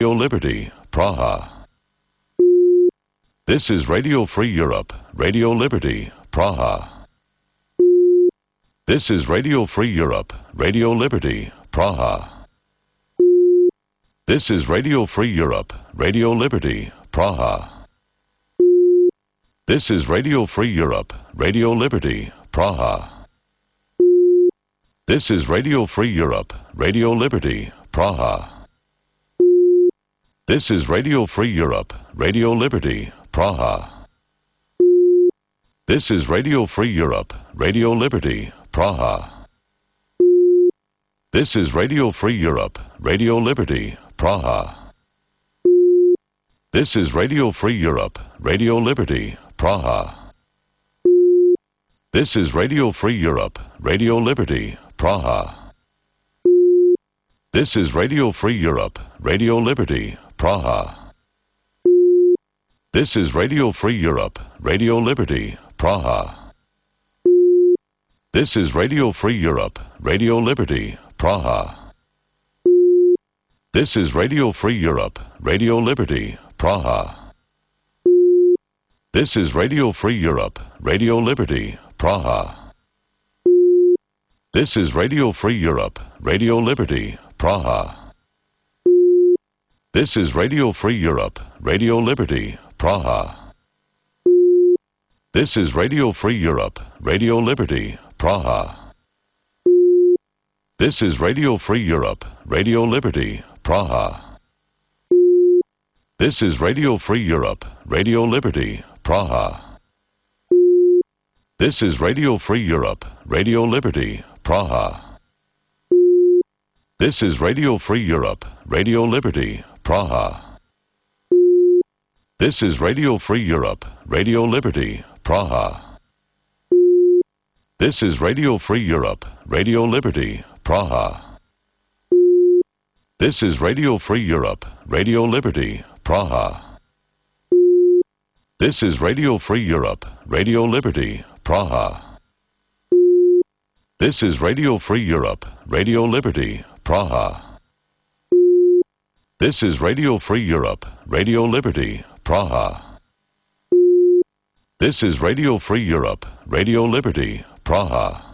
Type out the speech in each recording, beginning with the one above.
Radio Liberty, Praha. This is Radio Free Europe, Radio Liberty, Praha. This is Radio Free Europe, Radio Liberty, Praha. This is Radio Free Europe, Radio Liberty, Praha. This is Radio Free Europe, Radio Liberty, Praha. This is Radio Free Europe, Radio Liberty, Praha. This is Radio Free Europe, Radio Liberty, Praha. This is Radio Free Europe, Radio Liberty, Praha. This is Radio Free Europe, Radio Liberty, Praha. This is Radio Free Europe, Radio Liberty, Praha. This is Radio Free Europe, Radio Liberty, Praha. This is Radio Free Europe, Radio Liberty, Praha. This is Radio Free Europe, Radio Liberty, Praha. This is Radio Free Europe, Radio Liberty, Praha. This is Radio Free Europe, Radio Liberty, Praha. This is Radio Free Europe, Radio Liberty, Praha. This is Radio Free Europe, Radio Liberty, Praha. This is Radio Free Europe, Radio Liberty, Praha. This is Radio Free Europe, Radio Liberty, Praha. This is Radio Free Europe, Radio Liberty, Praha. This is Radio Free Europe, Radio Liberty, Praha. This is Radio Free Europe, Radio Liberty, Praha. This is Radio Free Europe, Radio Liberty, Praha. This is Radio Free Europe, Radio Liberty, Praha. This is Radio Free Europe, Radio Liberty, Praha. This is Radio Free Europe, Radio Liberty, Praha. This is Radio Free Europe, Radio Liberty, Praha. This is Radio Free Europe, Radio Liberty, Praha. This is Radio Free Europe, Radio Liberty, Praha. This is Radio Free Europe, Radio Liberty, Praha.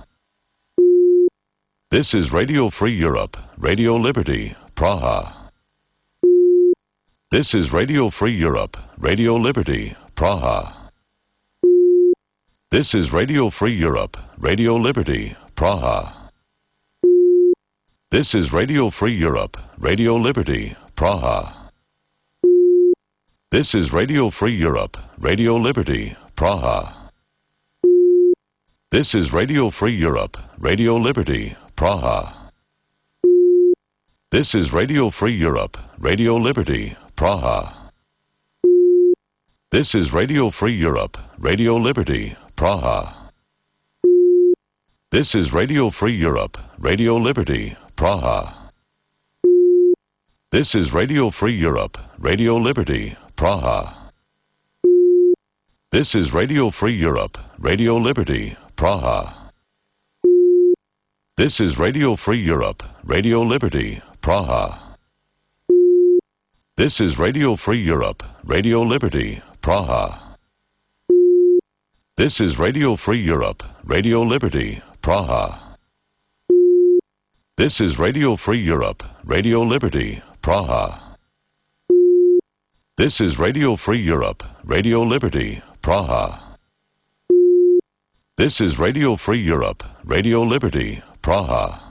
This is Radio Free Europe, Radio Liberty, Praha. This is Radio Free Europe, Radio Liberty, Praha. This is Radio Free Europe, Radio Liberty, Praha. This is Radio Free Europe, Radio Liberty, Praha. This is Radio Free Europe, Radio Liberty, Praha. This is Radio Free Europe, Radio Liberty, Praha. This is Radio Free Europe, Radio Liberty, Praha. This is Radio Free Europe, Radio Liberty, Praha. This is Radio Free Europe, Radio Liberty, Praha. This is Radio Free Europe, Radio Liberty, Praha. This is Radio Free Europe, Radio Liberty, Praha. This is Radio Free Europe, Radio Liberty, Praha. This is Radio Free Europe, Radio Liberty, Praha. This is Radio Free Europe, Radio Liberty, Praha. This is Radio Free Europe, Radio Liberty, Praha. This is Radio Free Europe, Radio Liberty, Praha. This is Radio Free Europe, Radio Liberty, Praha.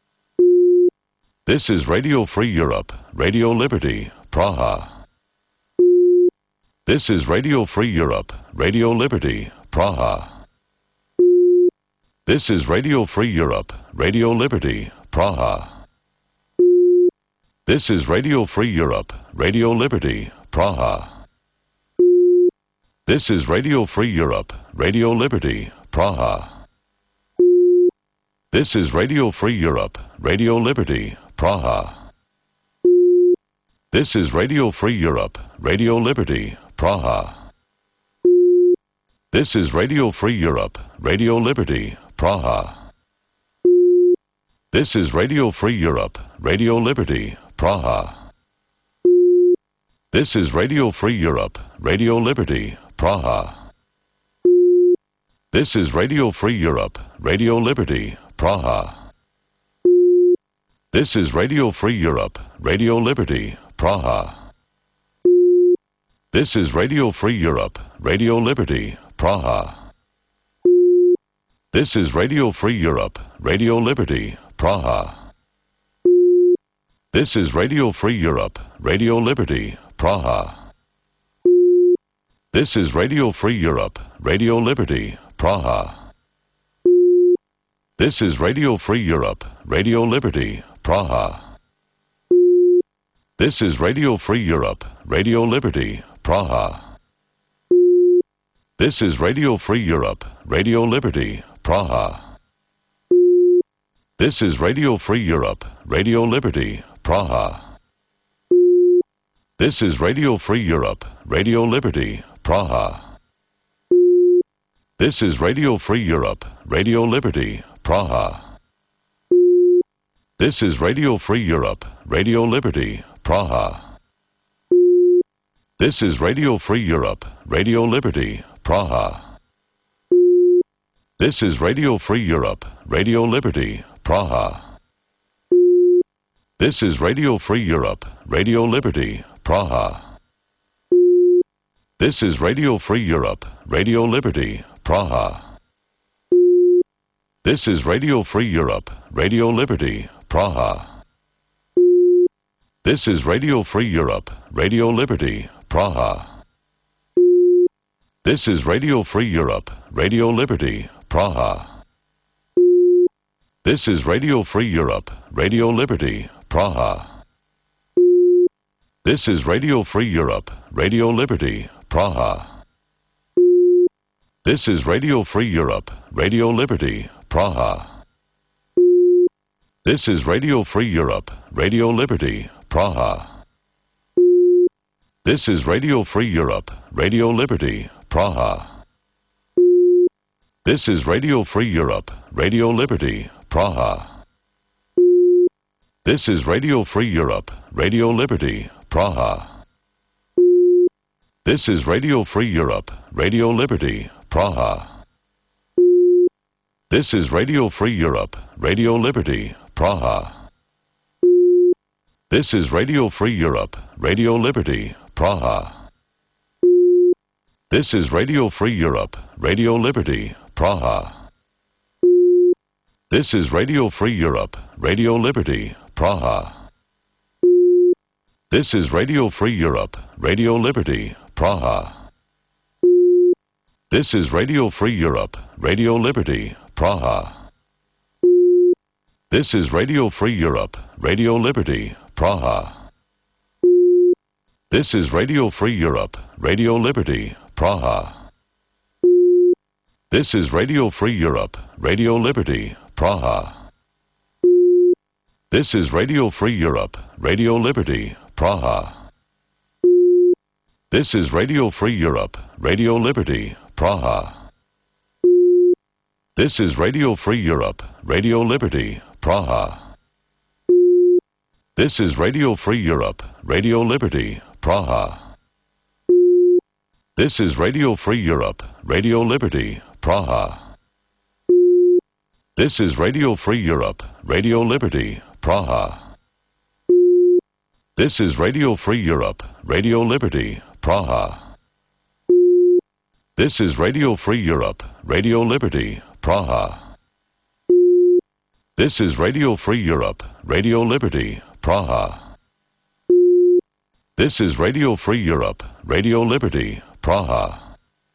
This is Radio Free Europe, Radio Liberty, Praha. This is Radio Free Europe, Radio Liberty, Praha. This is Radio Free Europe, Radio Liberty, Praha. This is Radio Free Europe, Radio Liberty, Praha. This is Radio Free Europe, Radio Liberty, Praha. This is Radio Free Europe, Radio Liberty, Praha. This is Radio Free Europe, Radio Liberty, Praha. This is Radio Free Europe, Radio Liberty, Praha. This is Radio Free Europe, Radio Liberty, Praha. This is Radio Free Europe, Radio Liberty, Praha. This is Radio Free Europe, Radio Liberty, Praha. This is Radio Free Europe, Radio Liberty, Praha. This is Radio Free Europe, Radio Liberty, Praha. This is Radio Free Europe, Radio Liberty, Praha. This is Radio Free Europe, Radio Liberty, Praha. This is Radio Free Europe, Radio Liberty, Praha. This is Radio Free Europe, Radio Liberty, Praha. This is Radio Free Europe, Radio Liberty, Praha. This is Radio Free Europe, Radio Liberty, Praha. This is Radio Free Europe, Radio Liberty, Praha. This is Radio Free Europe, Radio Liberty, Praha. This is Radio Free Europe, Radio Liberty, Praha. This is Radio Free Europe, Radio Liberty, Praha. This is Radio Free Europe, Radio Liberty, Praha. This is Radio Free Europe, Radio Liberty, Praha. This is Radio Free Europe, Radio Liberty, Praha. This is Radio Free Europe, Radio Liberty, Praha. This is Radio Free Europe, Radio Liberty, Praha. This is Radio Free Europe, Radio Liberty, Praha. This is Radio Free Europe, Radio Liberty, Praha. This is Radio Free Europe, Radio Liberty, Praha. This is Radio Free Europe, Radio Liberty, Praha. This is Radio Free Europe, Radio Liberty, Praha. This is Radio Free Europe, Radio Liberty, Praha. This is Radio Free Europe, Radio Liberty, Praha. This is Radio Free Europe, Radio Liberty, Praha. This is Radio Free Europe, Radio Liberty, Praha. This is Radio Free Europe, Radio Liberty, Praha. This is Radio Free Europe, Radio Liberty, Praha. This is Radio Free Europe, Radio Liberty, Praha. This is Radio Free Europe, Radio Liberty, Praha. This is Radio Free Europe, Radio Liberty, Praha. This is Radio Free Europe, Radio Liberty, Praha. This is Radio Free Europe, Radio Liberty, Praha. This is Radio Free Europe, Radio Liberty, Praha. This is Radio Free Europe, Radio Liberty, Praha. This is Radio Free Europe, Radio Liberty, Praha. This is Radio Free Europe, Radio Liberty, Praha. This is Radio Free Europe, Radio Liberty, Praha. This is Radio Free Europe, Radio Liberty, Praha. This is Radio Free Europe, Radio Liberty, Praha. This is Radio Free Europe, Radio Liberty, Praha. This is Radio Free Europe, Radio Liberty, Praha. This is Radio Free Europe, Radio Liberty, Praha. This is Radio Free Europe, Radio Liberty, Praha. This is Radio Free Europe, Radio Liberty, Praha. This is Radio Free Europe, Radio Liberty, Praha.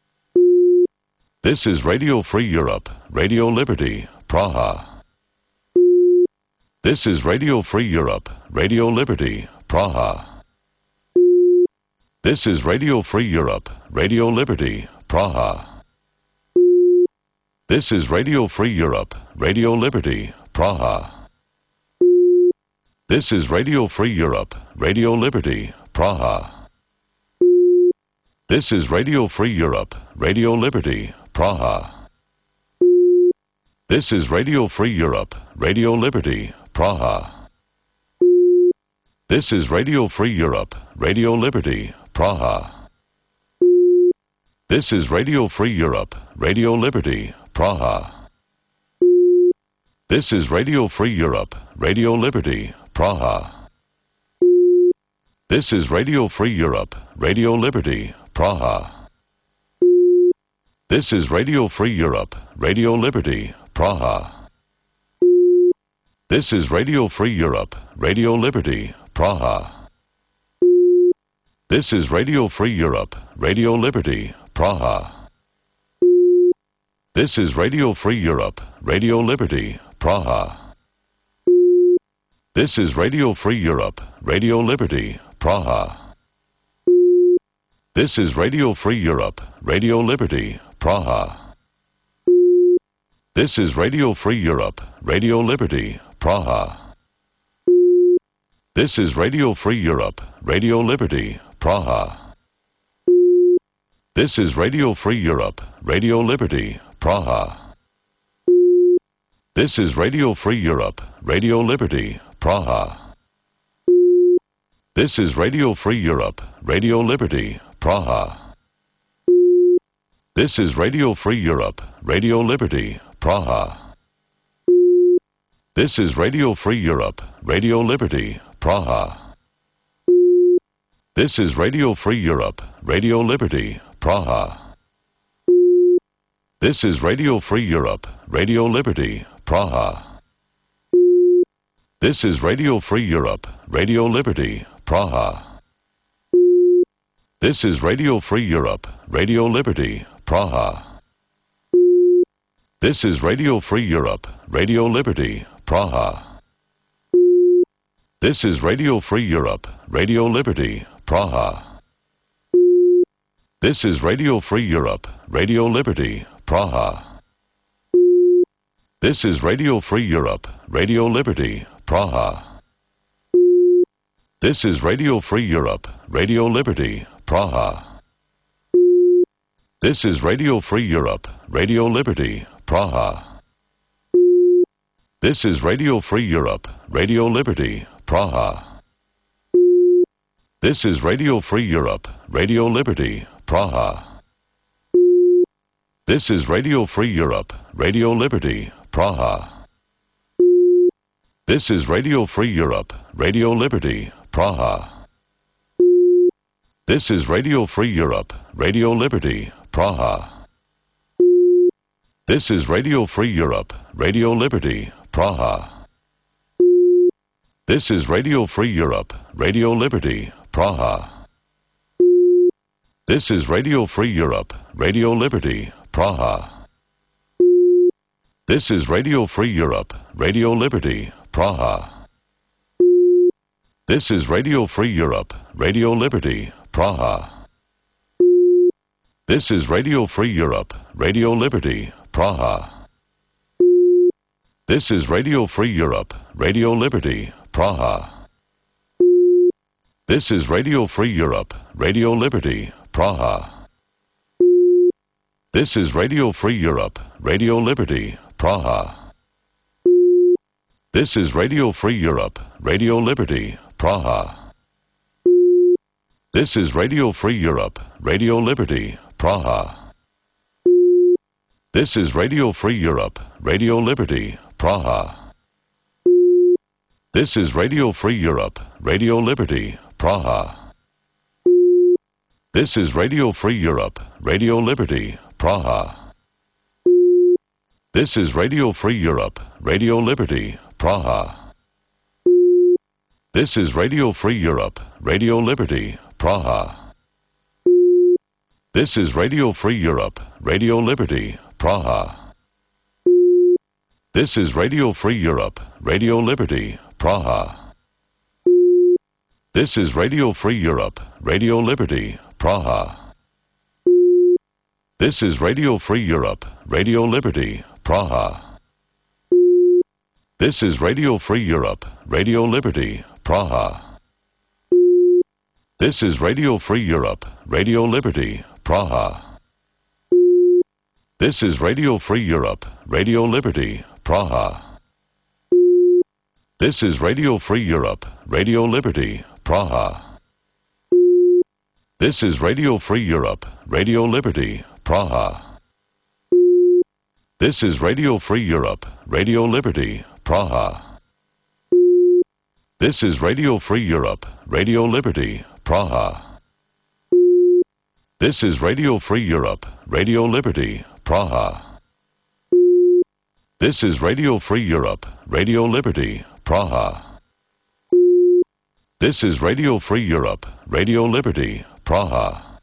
This is Radio Free Europe, Radio Liberty, Praha. This is Radio Free Europe, Radio Liberty, Praha. This is Radio Free Europe, Radio Liberty, Praha. This is Radio Free Europe, Radio Liberty, Praha. This is Radio Free Europe, Radio Liberty, Praha. This is Radio Free Europe, Radio Liberty, Praha. This is Radio Free Europe, Radio Liberty, Praha. This is Radio Free Europe, Radio Liberty, Praha. This is Radio Free Europe, Radio Liberty, Praha. This is Radio Free Europe, Radio Liberty, Praha. This is Radio Free Europe, Radio Liberty, Praha. This is Radio Free Europe, Radio Liberty, Praha. This is Radio Free Europe, Radio Liberty, Praha. This is Radio Free Europe, Radio Liberty, Praha. This is Radio Free Europe, Radio Liberty, Praha. This is Radio Free Europe, Radio Liberty, Praha. This is Radio Free Europe, Radio Liberty, Praha. This is Radio Free Europe, Radio Liberty, Praha. This is Radio Free Europe, Radio Liberty, Praha. This is Radio Free Europe, Radio Liberty, Praha. This is Radio Free Europe, Radio Liberty, Praha. This is Radio Free Europe, Radio Liberty, Praha. This is Radio Free Europe, Radio Liberty, Praha. This is Radio Free Europe, Radio Liberty, Praha. This is Radio Free Europe, Radio Liberty, Praha. This is Radio Free Europe, Radio Liberty, Praha. This is Radio Free Europe, Radio Liberty, Praha. This is Radio Free Europe, Radio Liberty, Praha. This is Radio Free Europe, Radio Liberty, Praha. This is Radio Free Europe, Radio Liberty, Praha. This is Radio Free Europe, Radio Liberty, Praha. This is Radio Free Europe, Radio Liberty, Praha. This is Radio Free Europe, Radio Liberty, Praha. This is Radio Free Europe, Radio Liberty, Praha. This is Radio Free Europe, Radio Liberty, Praha. This is Radio Free Europe, Radio Liberty, Praha. This is Radio Free Europe, Radio Liberty, Praha. This is Radio Free Europe, Radio Liberty, Praha. This is Radio Free Europe, Radio Liberty, Praha. This is Radio Free Europe, Radio Liberty, Praha. This is Radio Free Europe, Radio Liberty, Praha. This is Radio Free Europe, Radio Liberty, Praha. This is Radio Free Europe, Radio Liberty, Praha. This is Radio Free Europe, Radio Liberty, Praha. This is Radio Free Europe, Radio Liberty, Praha. This is Radio Free Europe, Radio Liberty, Praha. This is Radio Free Europe, Radio Liberty, Praha. This is Radio Free Europe, Radio Liberty, Praha. This is Radio Free Europe, Radio Liberty, Praha. This is Radio Free Europe, Radio Liberty, Praha. This is Radio Free Europe, Radio Liberty, Praha. This is Radio Free Europe, Radio Liberty, Praha. This is Radio Free Europe, Radio Liberty, Praha. This is Radio Free Europe, Radio Liberty, Praha. This is Radio Free Europe, Radio Liberty, Praha. This is Radio Free Europe, Radio Liberty, Praha. This is Radio Free Europe, Radio Liberty, Praha. This is Radio Free Europe, Radio Liberty, Praha. This is Radio Free Europe, Radio Liberty, Praha. This is Radio Free Europe, Radio Liberty, Praha. This is Radio Free Europe, Radio Liberty, Praha. This is Radio Free Europe, Radio Liberty, Praha. This is Radio Free Europe, Radio Liberty, Praha. This is Radio Free Europe, Radio Liberty, Praha. This is Radio Free Europe, Radio Liberty, Praha. This is Radio Free Europe, Radio Liberty, Praha. This is Radio Free Europe, Radio Liberty, Praha. This is Radio Free Europe, Radio Liberty, Praha. This is Radio Free Europe, Radio Liberty, Praha.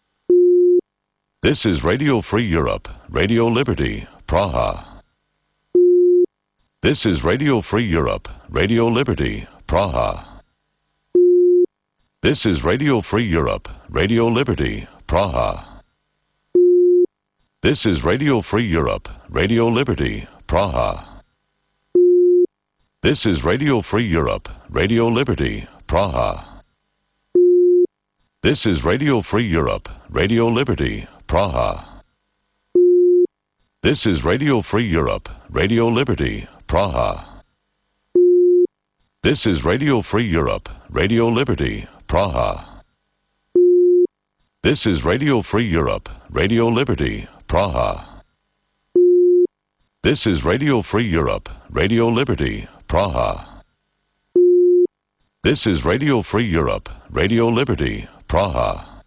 This is Radio Free Europe, Radio Liberty, Praha. This is Radio Free Europe, Radio Liberty, Praha. This is Radio Free Europe, Radio Liberty, Praha. This is Radio Free Europe, Radio Liberty, Praha. This is Radio Free Europe, Radio Liberty, Praha. This is Radio Free Europe, Radio Liberty, Praha. This is Radio Free Europe, Radio Liberty, Praha. This is Radio Free Europe, Radio Liberty, Praha. This is Radio Free Europe, Radio Liberty, Praha. This is Radio Free Europe, Radio Liberty, Praha. This is Radio Free Europe, Radio Liberty, Praha.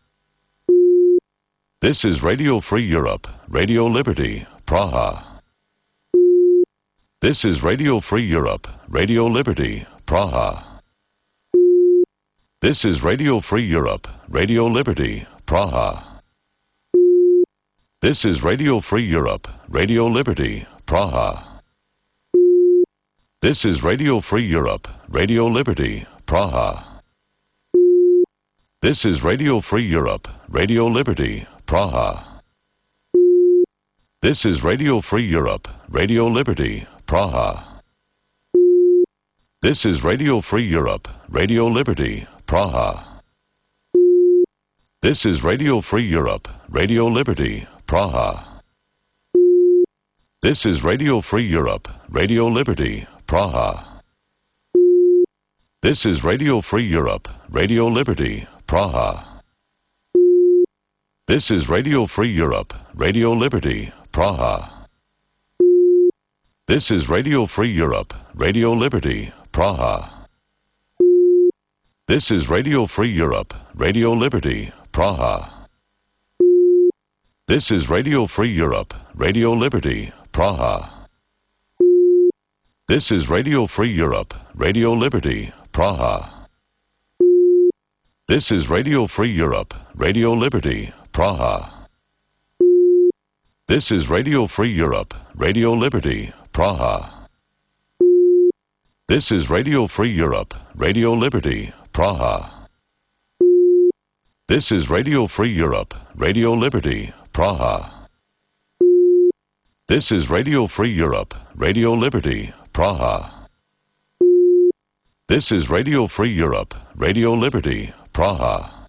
This is Radio Free Europe, Radio Liberty, Praha. This is Radio Free Europe, Radio Liberty, Praha. This is Radio Free Europe, Radio Liberty, Praha. This is Radio Free Europe, Radio Liberty, Praha. This is Radio Free Europe, Radio Liberty, Praha. This is Radio Free Europe, Radio Liberty, Praha. This is Radio Free Europe, Radio Liberty, Praha. This is Radio Free Europe, Radio Liberty, Praha. This is Radio Free Europe, Radio Liberty, Praha. This is Radio Free Europe, Radio Liberty, Praha. This is Radio Free Europe, Radio Liberty, Praha. This is Radio Free Europe, Radio Liberty, Praha. This is Radio Free Europe, Radio Liberty, Praha. This is Radio Free Europe, Radio Liberty, Praha. This is Radio Free Europe, Radio Liberty, Praha. This is Radio Free Europe, Radio Liberty, Praha. This is Radio Free Europe, Radio Liberty, Praha. This is Radio Free Europe, Radio Liberty, Praha. This is Radio Free Europe, Radio Liberty, Praha. This is Radio Free Europe, Radio Liberty, Praha. This is Radio Free Europe, Radio Liberty, Praha. This is Radio Free Europe, Radio Liberty, Praha.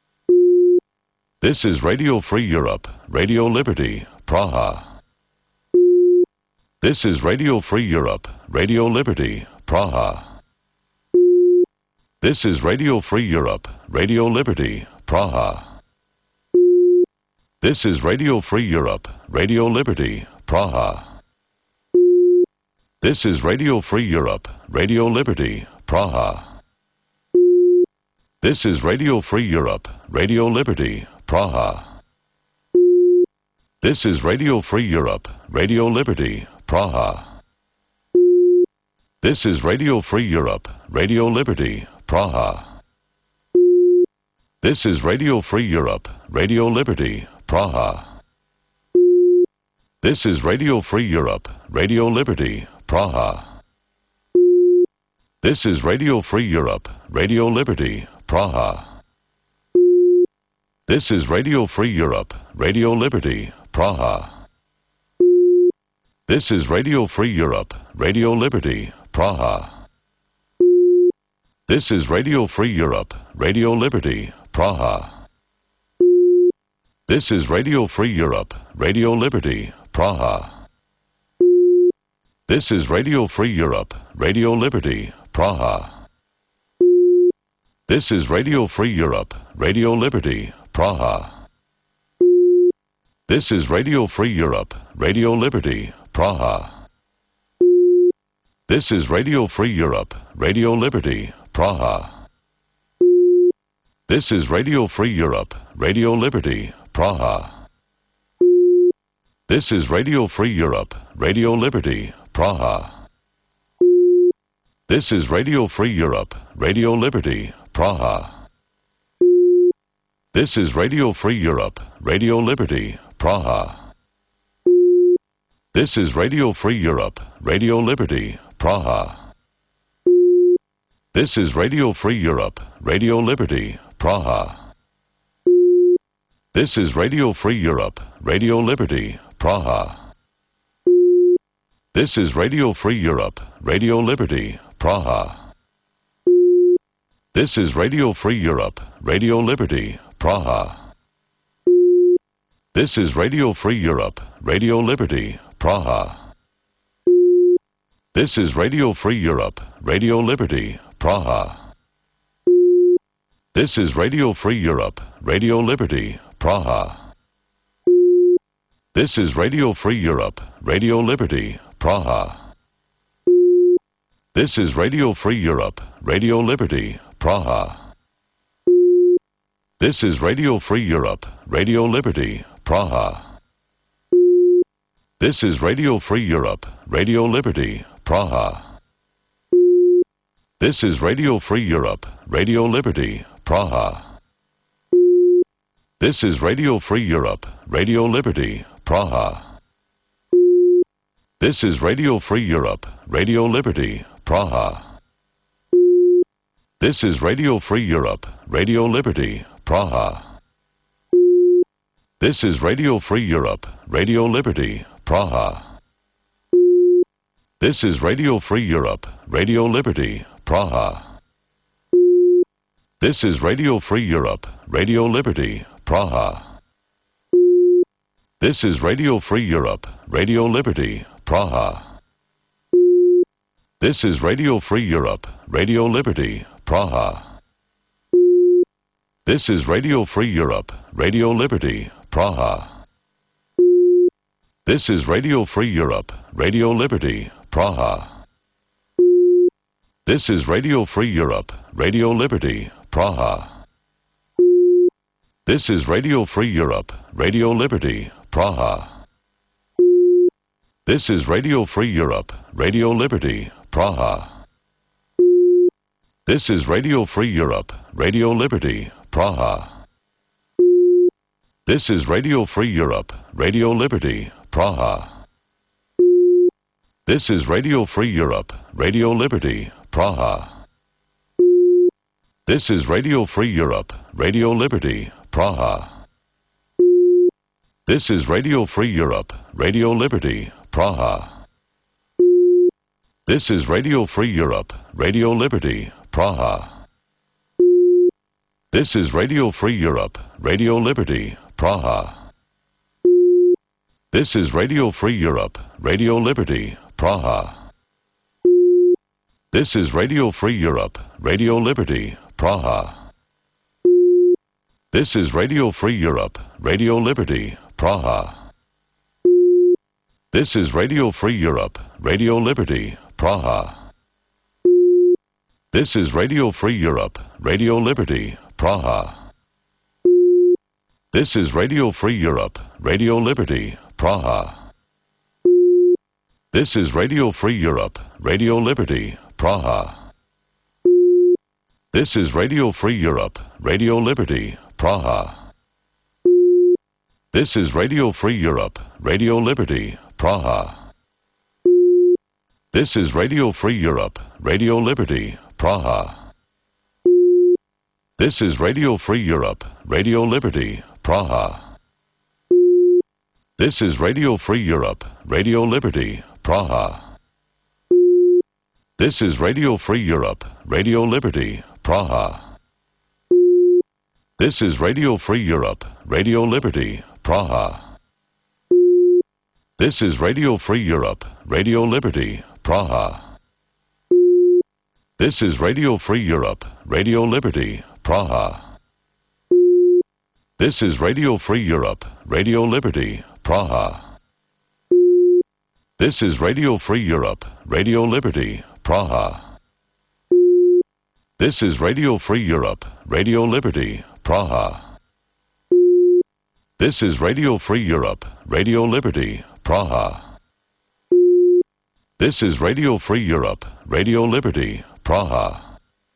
This is Radio Free Europe, Radio Liberty, Praha. This is Radio Free Europe, Radio Liberty, Praha. This is Radio Free Europe, Radio Liberty, Praha. This is Radio Free Europe, Radio Liberty, Praha. This is Radio Free Europe, Radio Liberty, Praha. This is Radio Free Europe, Radio Liberty, Praha. This is Radio Free Europe, Radio Liberty, Praha. This is Radio Free Europe, Radio Liberty, Praha. This is Radio Free Europe, Radio Liberty, Praha. This is Radio Free Europe, Radio Liberty, Praha. This is Radio Free Europe, Radio Liberty, Praha. This is Radio Free Europe, Radio Liberty, Praha. This is Radio Free Europe, Radio Liberty, Praha. This is Radio Free Europe, Radio Liberty, Praha. This is Radio Free Europe, Radio Liberty, Praha. This is Radio Free Europe, Radio Liberty, Praha. This is Radio Free Europe, Radio Liberty, Praha. This is Radio Free Europe, Radio Liberty, Praha. This is Radio Free Europe, Radio Liberty, Praha. This is Radio Free Europe, Radio Liberty, Praha. This is Radio Free Europe, Radio Liberty, Praha. This is Radio Free Europe, Radio Liberty, Praha. This is Radio Free Europe, Radio Liberty, Praha. This is Radio Free Europe, Radio Liberty, Praha. This is Radio Free Europe, Radio Liberty, Praha. This is Radio Free Europe, Radio Liberty, Praha. This is Radio Free Europe, Radio Liberty, Praha. This is Radio Free Europe, Radio Liberty, Praha. This is Radio Free Europe, Radio Liberty, Praha. This is Radio Free Europe, Radio Liberty, Praha. This is Radio Free Europe, Radio Liberty, Praha. This is Radio Free Europe, Radio Liberty, Praha. This is Radio Free Europe, Radio Liberty, Praha. This is Radio Free Europe, Radio Liberty, Praha. This is Radio Free Europe, Radio Liberty, Praha. This is Radio Free Europe, Radio Liberty, Praha. This is Radio Free Europe, Radio Liberty, Praha. This is Radio Free Europe, Radio Liberty, Praha. This is Radio Free Europe, Radio Liberty, Praha. This is Radio Free Europe, Radio Liberty, Praha. This is Radio Free Europe, Radio Liberty, Praha. This is Radio Free Europe, Radio Liberty, Praha. This is Radio Free Europe, Radio Liberty, Praha. This is Radio Free Europe, Radio Liberty, Praha. This is Radio Free Europe, Radio Liberty, Praha. This is Radio Free Europe, Radio Liberty, Praha. This is Radio Free Europe, Radio Liberty, Praha. This is Radio Free Europe, Radio Liberty, Praha. This is Radio Free Europe, Radio Liberty, Praha. This is Radio Free Europe, Radio Liberty, Praha. This is Radio Free Europe, Radio Liberty, Praha. This is Radio Free Europe, Radio Liberty, Praha. This is Radio Free Europe, Radio Liberty, Praha. This is Radio Free Europe, Radio Liberty, Praha. This is Radio Free Europe, Radio Liberty, Praha. This is Radio Free Europe, Radio Liberty, Praha. This is Radio Free Europe, Radio Liberty, Praha. This is Radio Free Europe, Radio Liberty, Praha. This is Radio Free Europe, Radio Liberty, Praha. This is Radio Free Europe, Radio Liberty, Praha. This is Radio Free Europe, Radio Liberty, Praha. This is Radio Free Europe, Radio Liberty, Praha. This is Radio Free Europe, Radio Liberty, Praha. This is Radio Free Europe, Radio Liberty, Praha. This is Radio Free Europe, Radio Liberty, Praha. This is Radio Free Europe, Radio Liberty, Praha. This is Radio Free Europe, Radio Liberty, Praha. This is Radio Free Europe, Radio Liberty, Praha. This is Radio Free Europe, Radio Liberty, Praha. This is Radio Free Europe, Radio Liberty, Praha. This is Radio Free Europe, Radio Liberty, Praha. This is Radio Free Europe, Radio Liberty, Praha. This is Radio Free Europe, Radio Liberty, Praha. This is Radio Free Europe, Radio Liberty, Praha. This is Radio Free Europe, Radio Liberty, Praha. This is Radio Free Europe, Radio Liberty, Praha. This is Radio Free Europe, Radio Liberty, Praha.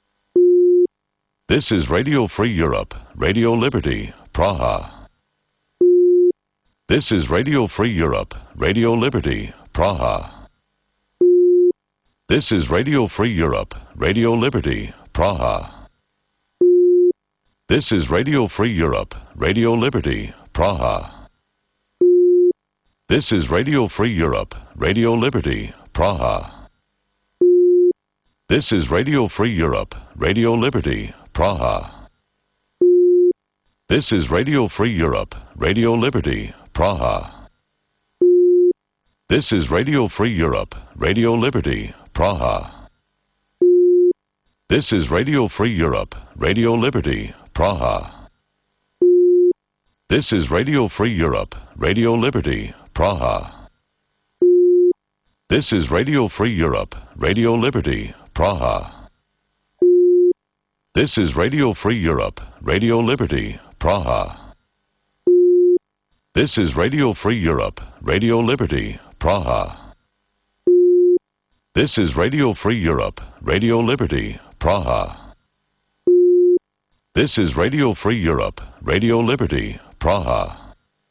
This is Radio Free Europe, Radio Liberty, Praha. This is Radio Free Europe, Radio Liberty, Praha. This is Radio Free Europe, Radio Liberty, Praha. This is Radio Free Europe, Radio Liberty, Praha. This is Radio Free Europe, Radio Liberty, Praha. This is Radio Free Europe, Radio Liberty, Praha. This is Radio Free Europe, Radio Liberty, Praha. This is Radio Free Europe, Radio Liberty, Praha. This is Radio Free Europe, Radio Liberty, Praha. This is Radio Free Europe, Radio Liberty, Praha. This is Radio Free Europe, Radio Liberty, Praha. This is Radio Free Europe, Radio Liberty, Praha. This is Radio Free Europe, Radio Liberty, Praha. This is Radio Free Europe, Radio Liberty, Praha. This is Radio Free Europe, Radio Liberty, Praha.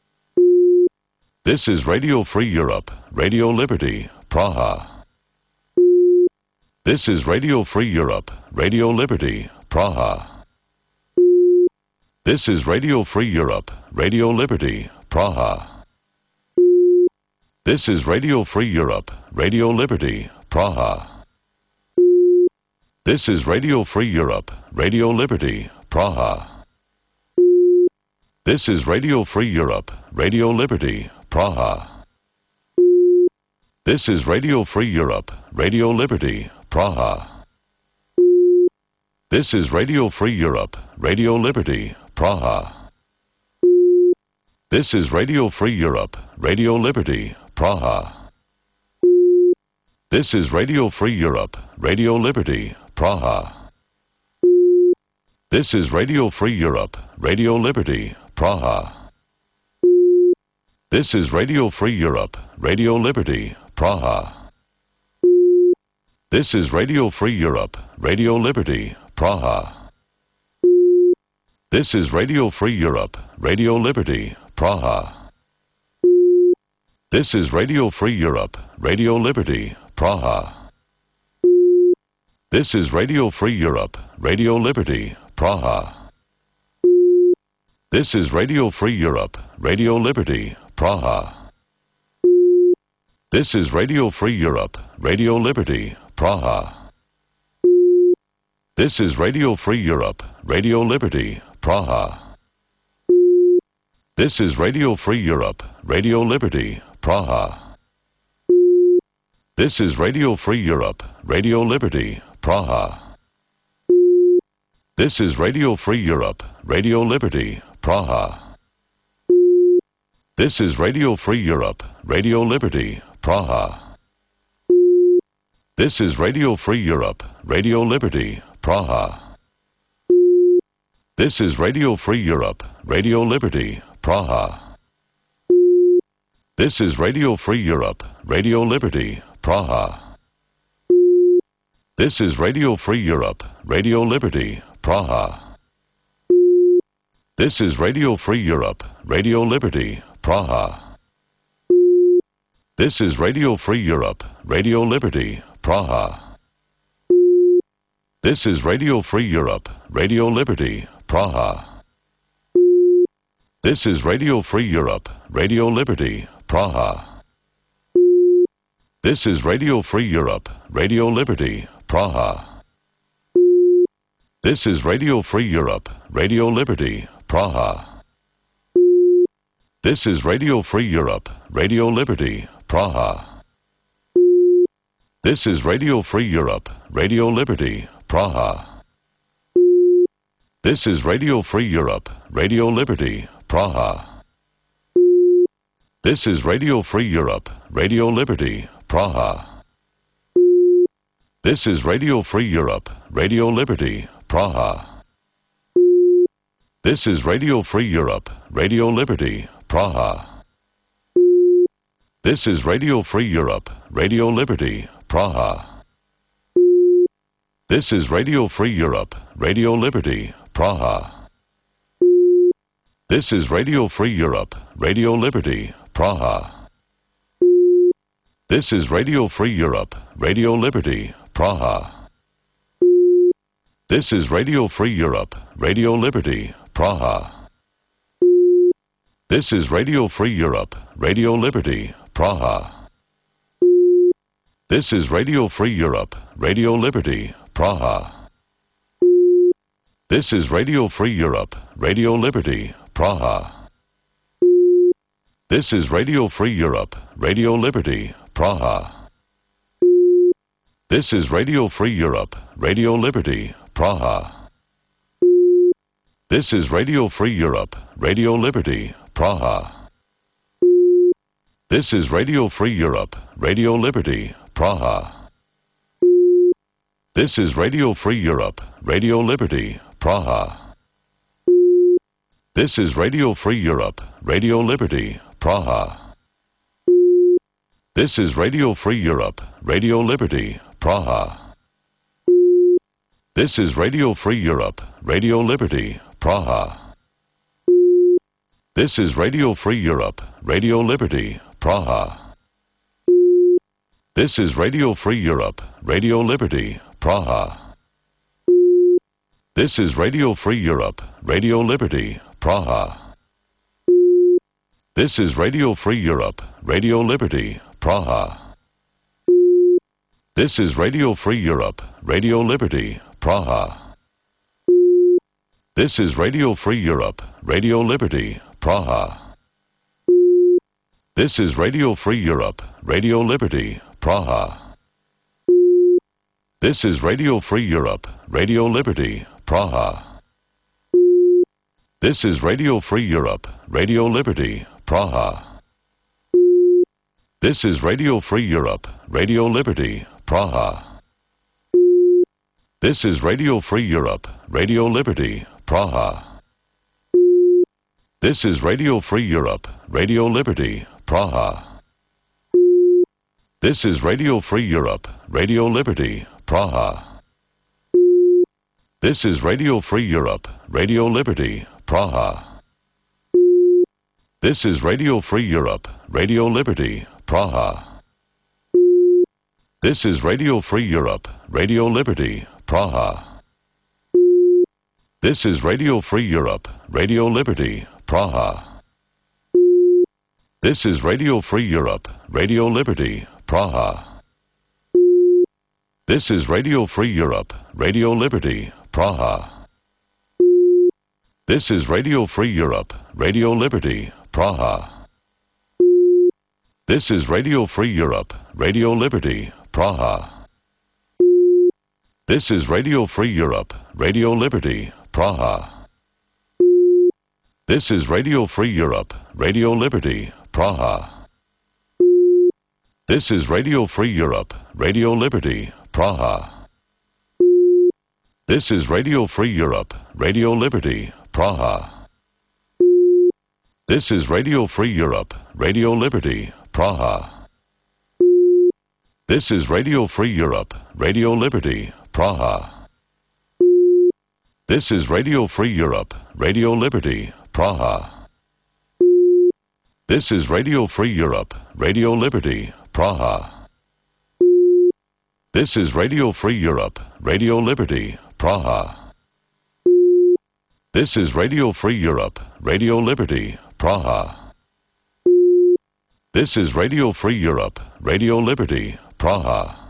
This is Radio Free Europe, Radio Liberty, Praha. This is Radio Free Europe, Radio Liberty, Praha. This is Radio Free Europe, Radio Liberty, Praha. This is Radio Free Europe, Radio Liberty, Praha. This is Radio Free Europe, Radio Liberty, Praha. This is Radio Free Europe, Radio Liberty, Praha. This is Radio Free Europe, Radio Liberty, Praha. This is Radio Free Europe, Radio Liberty, Praha. This is Radio Free Europe, Radio Liberty, Praha. This is Radio Free Europe, Radio Liberty, Praha. This is Radio Free Europe, Radio Liberty, Praha. This is Radio Free Europe, Radio Liberty, Praha. This is Radio Free Europe, Radio Liberty, Praha. This is Radio Free Europe, Radio Liberty, Praha. This is Radio Free Europe, Radio Liberty, Praha. This is Radio Free Europe, Radio Liberty, Praha. This is Radio Free Europe, Radio Liberty, Praha. This is Radio Free Europe, Radio Liberty, Praha. This is Radio Free Europe, Radio Liberty, Praha. This is Radio Free Europe, Radio Liberty, Praha. This is Radio Free Europe, Radio Liberty, Praha. This is Radio Free Europe, Radio Liberty, Praha. This is Radio Free Europe, Radio Liberty, Praha. This is Radio Free Europe, Radio Liberty, Praha. This is Radio Free Europe, Radio Liberty, Praha. This is Radio Free Europe, Radio Liberty, Praha. This is Radio Free Europe, Radio Liberty, Praha. This is Radio Free Europe, Radio Liberty, Praha. This is Radio Free Europe, Radio Liberty, Praha. This is Radio Free Europe, Radio Liberty, Praha. This is Radio Free Europe, Radio Liberty, Praha. This is Radio Free Europe, Radio Liberty, Praha. This is Radio Free Europe, Radio Liberty, Praha. This is Radio Free Europe, Radio Liberty, Praha. This is Radio Free Europe, Radio Liberty, Praha. This is Radio Free Europe, Radio Liberty, Praha. This is Radio Free Europe, Radio Liberty, Praha. This is Radio Free Europe, Radio Liberty, Praha. This is Radio Free Europe, Radio Liberty, Praha. This is Radio Free Europe, Radio Liberty, Praha. This is Radio Free Europe, Radio Liberty, Praha. This is Radio Free Europe, Radio Liberty, Praha. This is Radio Free Europe, Radio Liberty, Praha. This is Radio Free Europe, Radio Liberty, Praha. This is Radio Free Europe, Radio Liberty, Praha. This is Radio Free Europe, Radio Liberty, Praha. This is Radio Free Europe, Radio Liberty, Praha. This is Radio Free Europe, Radio Liberty, Praha. This is Radio Free Europe, Radio Liberty, Praha. This is Radio Free Europe, Radio Liberty, Praha. This is Radio Free Europe, Radio Liberty, Praha. This is Radio Free Europe, Radio Liberty, Praha. This is Radio Free Europe, Radio Liberty, Praha. This is Radio Free Europe, Radio Liberty, Praha. This is Radio Free Europe, Radio Liberty, Praha. This is Radio Free Europe, Radio Liberty, Praha. This is Radio Free Europe, Radio Liberty, Praha. This is Radio Free Europe, Radio Liberty, Praha. This is Radio Free Europe, Radio Liberty, Praha. This is Radio Free Europe, Radio Liberty, Praha. This is Radio Free Europe, Radio Liberty, Praha. This is Radio Free Europe, Radio Liberty, Praha. This is Radio Free Europe, Radio Liberty, Praha. This is Radio Free Europe, Radio Liberty, Praha. This is Radio Free Europe, Radio Liberty, Praha. This is Radio Free Europe, Radio Liberty, Praha. This is Radio Free Europe, Radio Liberty, Praha. This is Radio Free Europe, Radio Liberty, Praha. This is Radio Free Europe, Radio Liberty, Praha. This is Radio Free Europe, Radio Liberty, Praha. This is Radio Free Europe, Radio Liberty, Praha. This is Radio Free Europe, Radio Liberty, Praha. This is Radio Free Europe, Radio Liberty, Praha. This is Radio Free Europe, Radio Liberty, Praha. This is Radio Free Europe, Radio Liberty, Praha. This is Radio Free Europe, Radio Liberty, Praha. This is Radio Free Europe, Radio Liberty, Praha. This is Radio Free Europe, Radio Liberty, Praha. This is Radio Free Europe, Radio Liberty, Praha. This is Radio Free Europe, Radio Liberty, Praha. This is Radio Free Europe, Radio Liberty, Praha. This is Radio Free Europe, Radio Liberty, Praha. This is Radio Free Europe, Radio Liberty, Praha. This is Radio Free Europe, Radio Liberty, Praha. This is Radio Free Europe, Radio Liberty, Praha. This is Radio Free Europe, Radio Liberty, Praha. This is Radio Free Europe, Radio Liberty, Praha.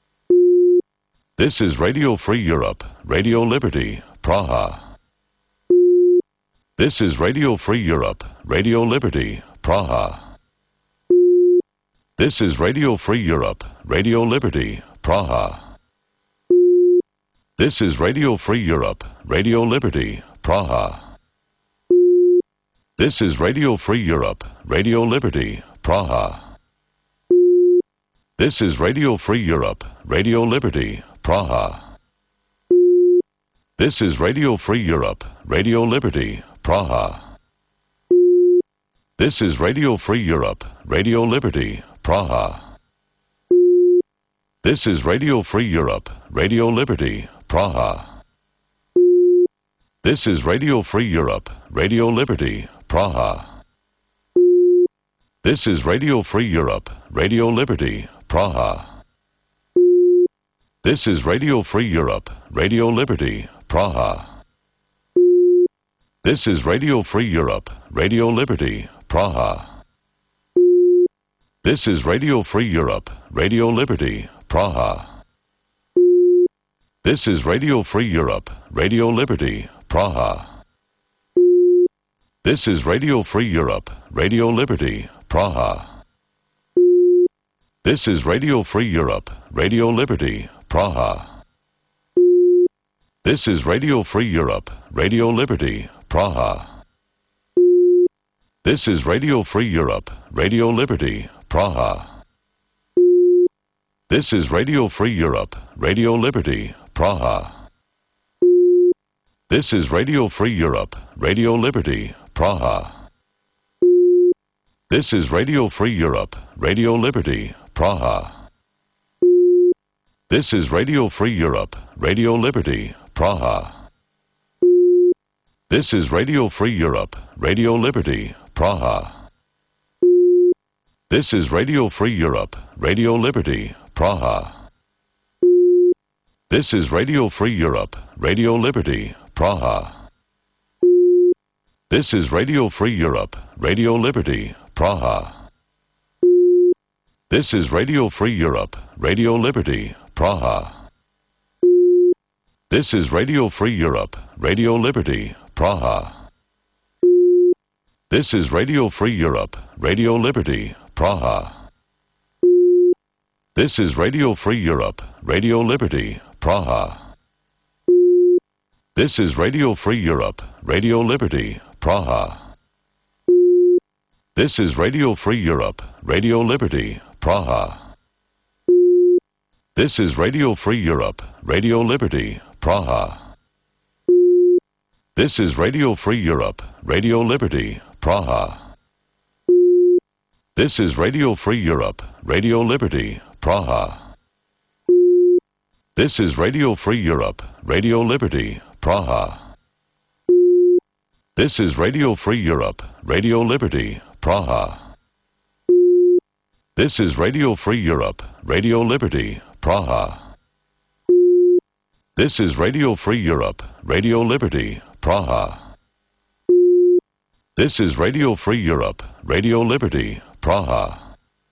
This is Radio Free Europe, Radio Liberty, Praha. This is Radio Free Europe, Radio Liberty, Praha. This is Radio Free Europe, Radio Liberty, Praha. This is Radio Free Europe, Radio Liberty, Praha. This is Radio Free Europe, Radio Liberty, Praha. This is Radio Free Europe, Radio Liberty, Praha. This is Radio Free Europe, Radio Liberty, Praha. This is Radio Free Europe, Radio Liberty, Praha. This is Radio Free Europe, Radio Liberty, Praha. This is Radio Free Europe, Radio Liberty, Praha. This is Radio Free Europe, Radio Liberty, Praha. This is Radio Free Europe, Radio Liberty, Praha. This is Radio Free Europe, Radio Liberty, Praha. This is Radio Free Europe, Radio Liberty, Praha. This is Radio Free Europe, Radio Liberty, Praha. This is Radio Free Europe, Radio Liberty, Praha. This is Radio Free Europe, Radio Liberty, Praha. This is Radio Free Europe, Radio Liberty, Praha. This is Radio Free Europe, Radio Liberty, Praha. This is Radio Free Europe, Radio Liberty, Praha. This is Radio Free Europe, Radio Liberty, Praha. This is Radio Free Europe, Radio Liberty, Praha. This is Radio Free Europe, Radio Liberty, Praha. This is Radio Free Europe, Radio Liberty, Praha. This is Radio Free Europe, Radio Liberty, Praha. This is Radio Free Europe, Radio Liberty, Praha. This is Radio Free Europe, Radio Liberty, Praha. This is Radio Free Europe, Radio Liberty, Praha. This is Radio Free Europe, Radio Liberty, Praha. This is Radio Free Europe, Radio Liberty, Praha. This is Radio Free Europe, Radio Liberty, Praha. This is Radio Free Europe, Radio Liberty, Praha. This is Radio Free Europe, Radio Liberty, Praha. This is Radio Free Europe, Radio Liberty, Praha. This is Radio Free Europe, Radio Liberty, Praha. This is Radio Free Europe, Radio Liberty, Praha. This is Radio Free Europe, Radio Liberty, Praha. This is Radio Free Europe, Radio Liberty, Praha. This is Radio Free Europe, Radio Liberty, Praha. This is Radio Free Europe, Radio Liberty, Praha. This is Radio Free Europe, Radio Liberty, Praha.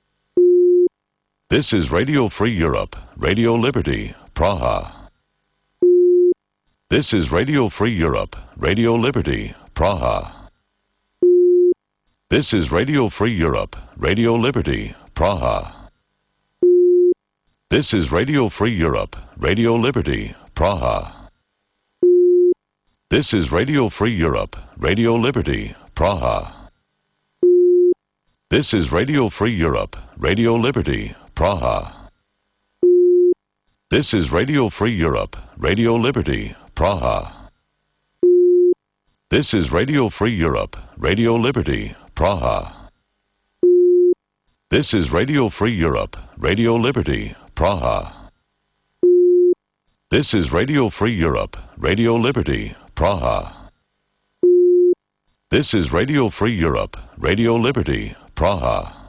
This is Radio Free Europe, Radio Liberty, Praha. This is Radio Free Europe, Radio Liberty, Praha. This is Radio Free Europe, Radio Liberty, Praha. This is Radio Free Europe, Radio Liberty, Praha. This is Radio Free Europe, Radio Liberty, Praha. This is Radio Free Europe, Radio Liberty, Praha. This is Radio Free Europe, Radio Liberty, Praha. This is Radio Free Europe, Radio Liberty, Praha. This is Radio Free Europe, Radio Liberty, Praha. This is Radio Free Europe, Radio Liberty, Praha. This is Radio Free Europe, Radio Liberty, Praha.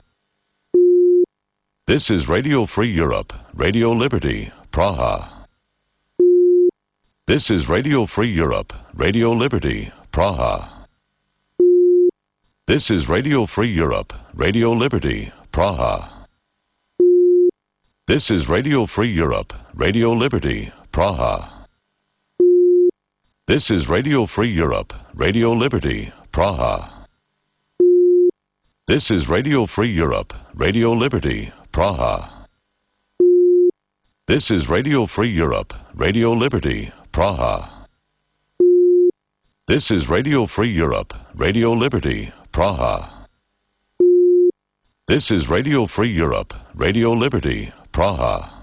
This is Radio Free Europe, Radio Liberty, Praha. This is Radio Free Europe, Radio Liberty, Praha. This is Radio Free Europe, Radio Liberty, Praha. This is Radio Free Europe, Radio Liberty, Praha. This is Radio Free Europe, Radio Liberty, Praha. This is Radio Free Europe, Radio Liberty, Praha. This is Radio Free Europe, Radio Liberty, Praha. This is Radio Free Europe, Radio Liberty, Praha. This is Radio Free Europe, Radio Liberty, Praha.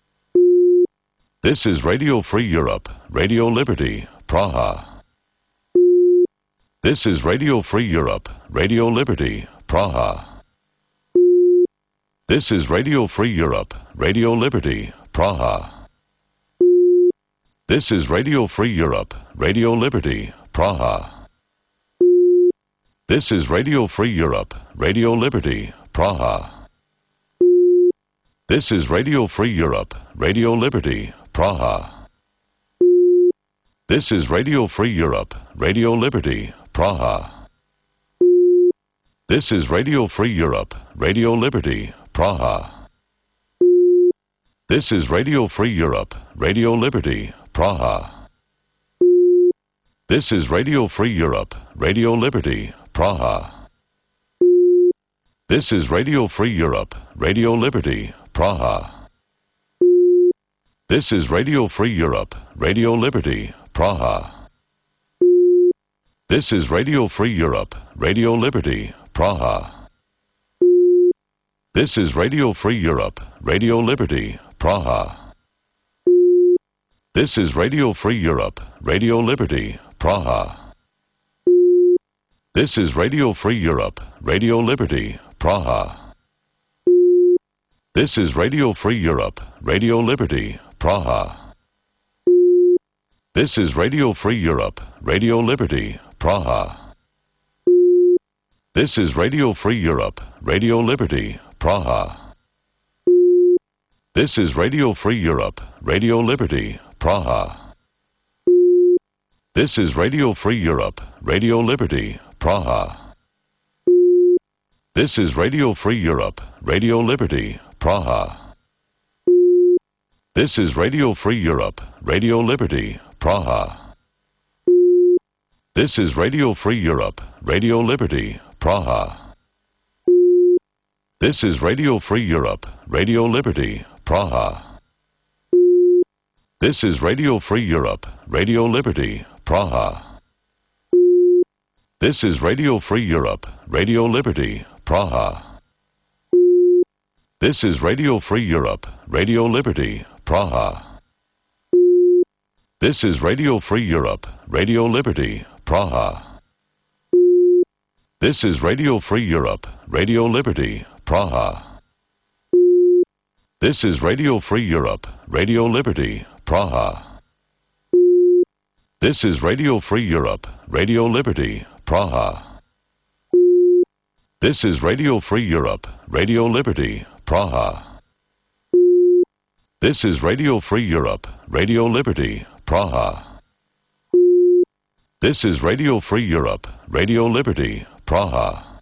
This is Radio Free Europe, Radio Liberty, Praha. This is Radio Free Europe, Radio Liberty, Praha. This is Radio Free Europe, Radio Liberty, Praha. This is Radio Free Europe, Radio Liberty, Praha. This is Radio Free Europe, Radio Liberty, Praha. This is Radio Free Europe, Radio Liberty, Praha. This is Radio Free Europe, Radio Liberty, Praha. This is Radio Free Europe, Radio Liberty, Praha. This is Radio Free Europe, Radio Liberty, Praha. This is Radio Free Europe, Radio Liberty, Praha. This is Radio Free Europe, Radio Liberty, Praha. This is Radio Free Europe, Radio Liberty, Praha. This is Radio Free Europe, Radio Liberty, Praha. This is Radio Free Europe, Radio Liberty, Praha. This is Radio Free Europe, Radio Liberty, Praha. This is Radio Free Europe, Radio Liberty, Praha. This is Radio Free Europe, Radio Liberty, Praha. This is Radio Free Europe, Radio Liberty, Praha. This is Radio Free Europe, Radio Liberty, Praha. This is Radio Free Europe, Radio Liberty, Praha. This is Radio Free Europe, Radio Liberty, Praha. This is Radio Free Europe, Radio Liberty, Praha. This is Radio Free Europe, Radio Liberty, Praha. This is Radio Free Europe, Radio Liberty, Praha. This is Radio Free Europe, Radio Liberty, Praha. This is Radio Free Europe, Radio Liberty, Praha. This is Radio Free Europe, Radio Liberty, Praha. This is Radio Free Europe, Radio Liberty, Praha. This is Radio Free Europe, Radio Liberty, Praha. This is Radio Free Europe, Radio Liberty, Praha. This is Radio Free Europe, Radio Liberty, Praha. This is Radio Free Europe, Radio Liberty, Praha. This is Radio Free Europe, Radio Liberty, Praha. This is Radio Free Europe, Radio Liberty, Praha. This is Radio Free Europe, Radio Liberty, Praha.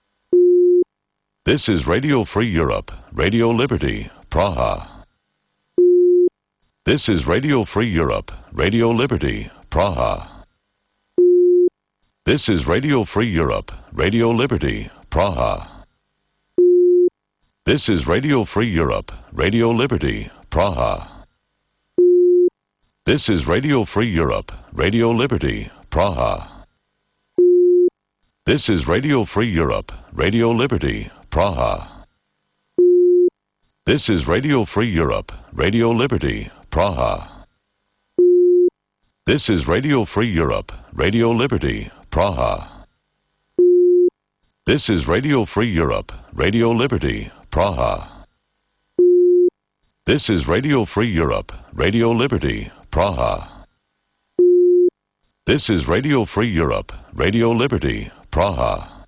This is Radio Free Europe, Radio Liberty, Praha. This is Radio Free Europe, Radio Liberty, Praha. This is Radio Free Europe, Radio Liberty, Praha. This is Radio Free Europe, Radio Liberty, Praha. This is Radio Free Europe, Radio Liberty, Praha. This is Radio Free Europe, Radio Liberty, Praha. This is Radio Free Europe, Radio Liberty, Praha. This is Radio Free Europe, Radio Liberty, Praha. This is Radio Free Europe, Radio Liberty, Praha. This is Radio Free Europe, Radio Liberty, Praha. This is Radio Free Europe, Radio Liberty, Praha.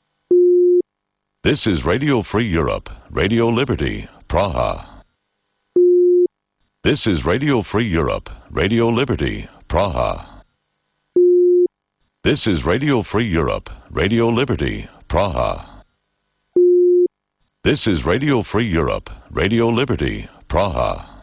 This is Radio Free Europe, Radio Liberty, Praha. This is Radio Free Europe, Radio Liberty, Praha. This is Radio Free Europe, Radio Liberty, Praha. This is Radio Free Europe, Radio Liberty, Praha.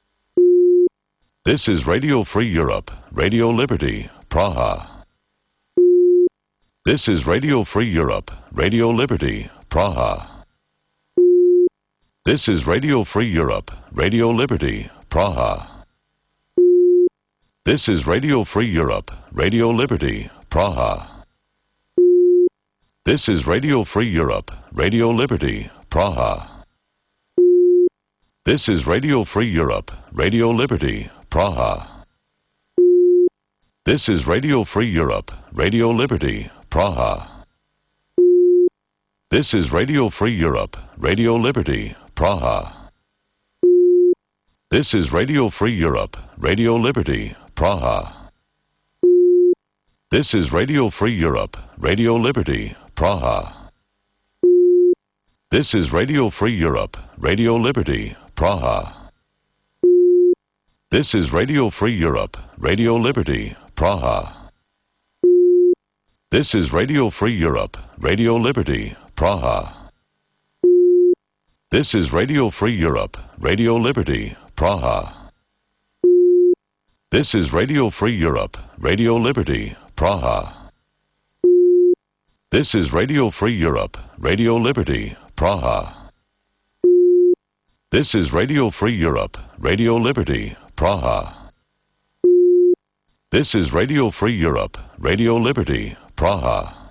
This is Radio Free Europe, Radio Liberty, Praha. This is Radio Free Europe, Radio Liberty, Praha. This is Radio Free Europe, Radio Liberty, Praha. This is Radio Free Europe, Radio Liberty, Praha. This is Radio Free Europe, Radio Liberty, Praha. This is Radio Free Europe, Radio Liberty, Praha. This is Radio Free Europe, Radio Liberty, Praha. This is Radio Free Europe, Radio Liberty, Praha. This is Radio Free Europe, Radio Liberty, Praha. This is Radio Free Europe, Radio Liberty, Praha. This is Radio Free Europe, Radio Liberty, Praha. This is Radio Free Europe, Radio Liberty, Praha. This is Radio Free Europe, Radio Liberty, Praha. This is Radio Free Europe, Radio Liberty, Praha. This is Radio Free Europe, Radio Liberty, Praha. This is Radio Free Europe, Radio Liberty, Praha. This is Radio Free Europe, Radio Liberty, Praha. This is Radio Free Europe, Radio Liberty, Praha.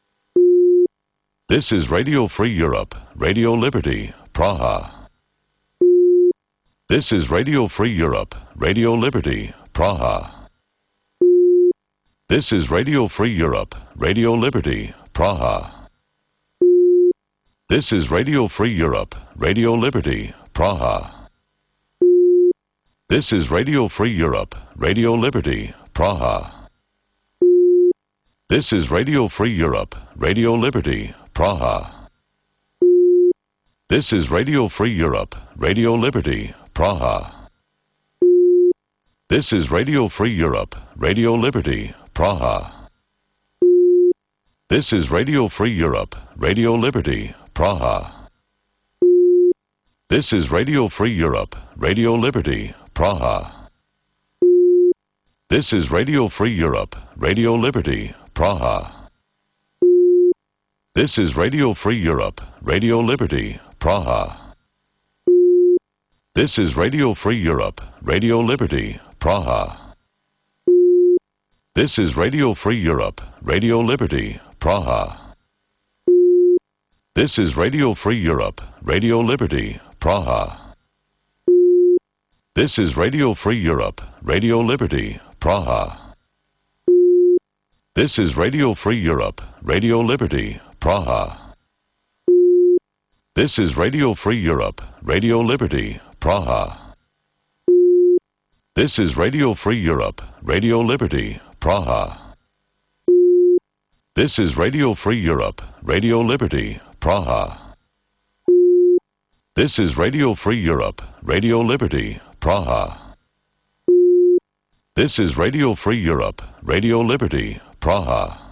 This is Radio Free Europe, Radio Liberty, Praha. This is Radio Free Europe, Radio Liberty, Praha. This is Radio Free Europe, Radio Liberty, Praha. This is Radio Free Europe, Radio Liberty, Praha. This is Radio Free Europe, Radio Liberty, Praha. This is Radio Free Europe, Radio Liberty, Praha. This is Radio Free Europe, Radio Liberty, Praha. This is Radio Free Europe, Radio Liberty, Praha. This is Radio Free Europe, Radio Liberty, Praha. This is Radio Free Europe, Radio Liberty, Praha. This is Radio Free Europe, Radio Liberty, Praha. This is Radio Free Europe, Radio Liberty, Praha. This is Radio Free Europe, Radio Liberty, Praha. This is Radio Free Europe, Radio Liberty, Praha. This is Radio Free Europe, Radio Liberty, Praha. This is Radio Free Europe, Radio Liberty, Praha. This is Radio Free Europe, Radio Liberty, Praha. This is Radio Free Europe, Radio Liberty, Praha. This is Radio Free Europe, Radio Liberty, Praha. This is Radio Free Europe, Radio Liberty, Praha. This is Radio Free Europe, Radio Liberty, Praha. This is Radio Free Europe, Radio Liberty, Praha.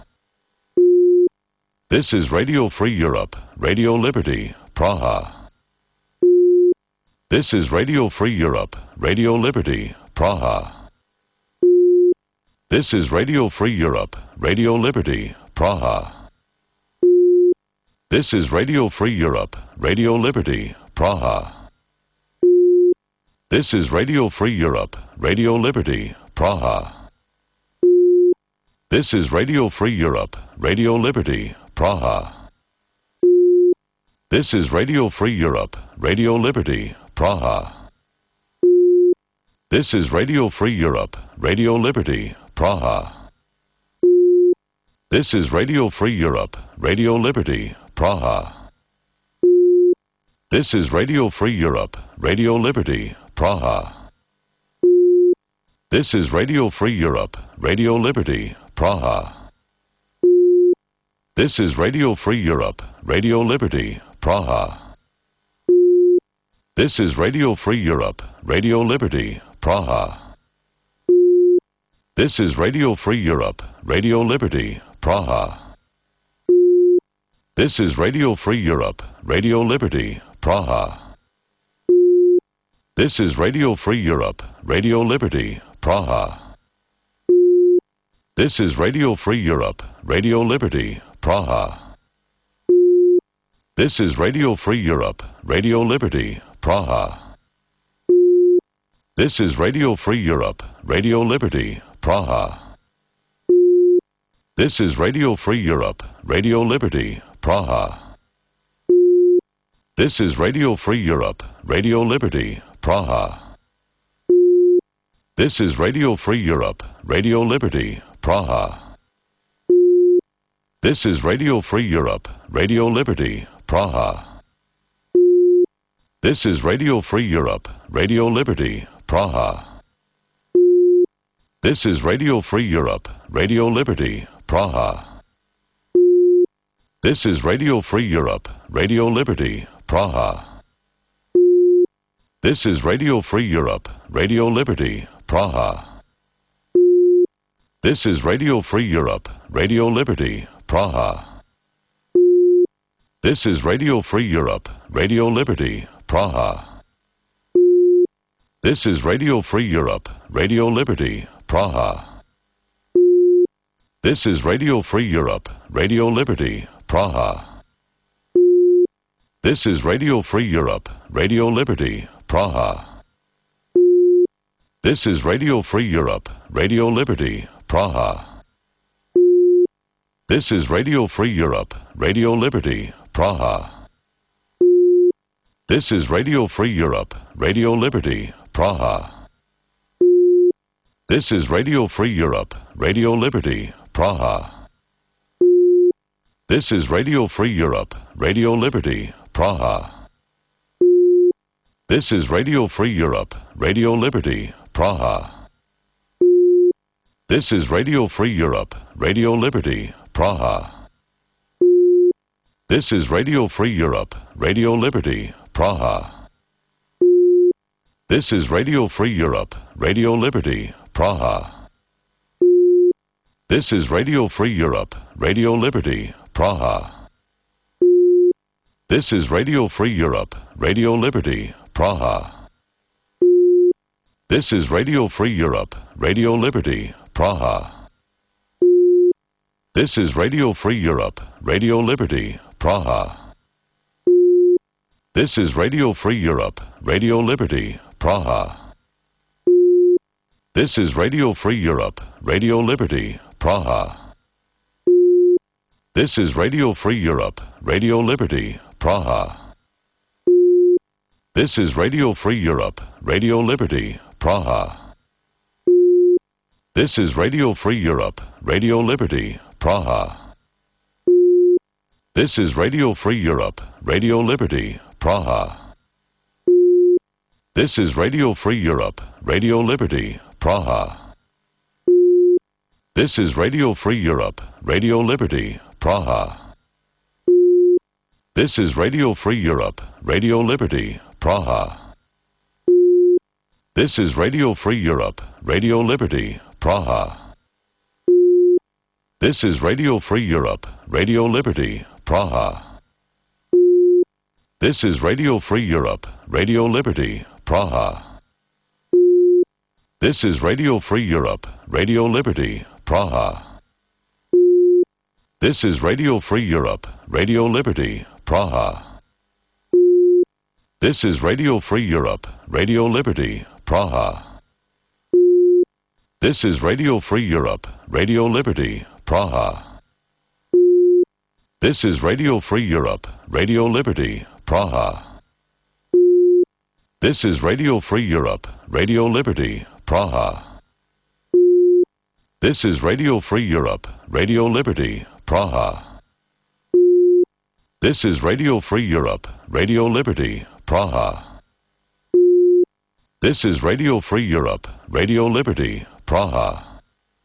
This is Radio Free Europe, Radio Liberty, Praha. This is Radio Free Europe, Radio Liberty, Praha. This is Radio Free Europe, Radio Liberty, Praha. This is Radio Free Europe, Radio Liberty, Praha. This is Radio Free Europe, Radio Liberty, Praha. This is Radio Free Europe, Radio Liberty, Praha. This is Radio Free Europe, Radio Liberty, Praha. This is Radio Free Europe, Radio Liberty, Praha. This is Radio Free Europe, Radio Liberty, Praha. This is Radio Free Europe, Radio Liberty, Praha. This is Radio Free Europe, Radio Liberty, Praha. This is Radio Free Europe, Radio Liberty, Praha. This is Radio Free Europe, Radio Liberty, Praha. This is Radio Free Europe, Radio Liberty, Praha. This is Radio Free Europe, Radio Liberty, Praha. This is Radio Free Europe, Radio Liberty, Praha. This is Radio Free Europe, Radio Liberty, Praha. This is Radio Free Europe, Radio Liberty, Praha. This is Radio Free Europe, Radio Liberty, Praha. This is Radio Free Europe, Radio Liberty, Praha. This is Radio Free Europe, Radio Liberty, Praha. This is Radio Free Europe, Radio Liberty, Praha. This is Radio Free Europe, Radio Liberty, Praha. This is Radio Free Europe, Radio Liberty, Praha. This is Radio Free Europe, Radio Liberty, Praha. This is Radio Free Europe, Radio Liberty, Praha. This is Radio Free Europe, Radio Liberty, Praha. This is Radio Free Europe, Radio Liberty, Praha. This is Radio Free Europe, Radio Liberty, Praha. This is Radio Free Europe, Radio Liberty, Praha. This is Radio Free Europe, Radio Liberty, Praha. This is Radio Free Europe, Radio Liberty, Praha. This is Radio Free Europe, Radio Liberty, Praha. This is Radio Free Europe, Radio Liberty, Praha. This is Radio Free Europe, Radio Liberty, Praha. This is Radio Free Europe, Radio Liberty, Praha. This is Radio Free Europe, Radio Liberty, Praha. This is Radio Free Europe, Radio Liberty, Praha. This is Radio Free Europe, Radio Liberty, Praha. This is Radio Free Europe, Radio Liberty, Praha. This is Radio Free Europe, Radio Liberty, Praha. This is Radio Free Europe, Radio Liberty, Praha. This is Radio Free Europe, Radio Liberty, Praha. This is Radio Free Europe, Radio Liberty, Praha. This is Radio Free Europe, Radio Liberty, Praha. This is Radio Free Europe, Radio Liberty, Praha. This is Radio Free Europe, Radio Liberty, Praha. This is Radio Free Europe, Radio Liberty, Praha. This is Radio Free Europe, Radio Liberty, Praha. This is Radio Free Europe, Radio Liberty, Praha. This is Radio Free Europe, Radio Liberty, Praha. This is Radio Free Europe, Radio Liberty, Praha. This is Radio Free Europe, Radio Liberty, Praha. This is Radio Free Europe, Radio Liberty, Praha. This is Radio Free Europe, Radio Liberty, Praha. This is Radio Free Europe, Radio Liberty, Praha. This is Radio Free Europe, Radio Liberty, Praha. This is Radio Free Europe, Radio Liberty, Praha. This is Radio Free Europe, Radio Liberty, Praha. This is Radio Free Europe, Radio Liberty, Praha. This is Radio Free Europe, Radio Liberty, Praha. This is Radio Free Europe, Radio Liberty, Praha. This is Radio Free Europe, Radio Liberty, Praha. This is Radio Free Europe, Radio Liberty, Praha. This is Radio Free Europe, Radio Liberty, Praha. This is Radio Free Europe, Radio Liberty, Praha.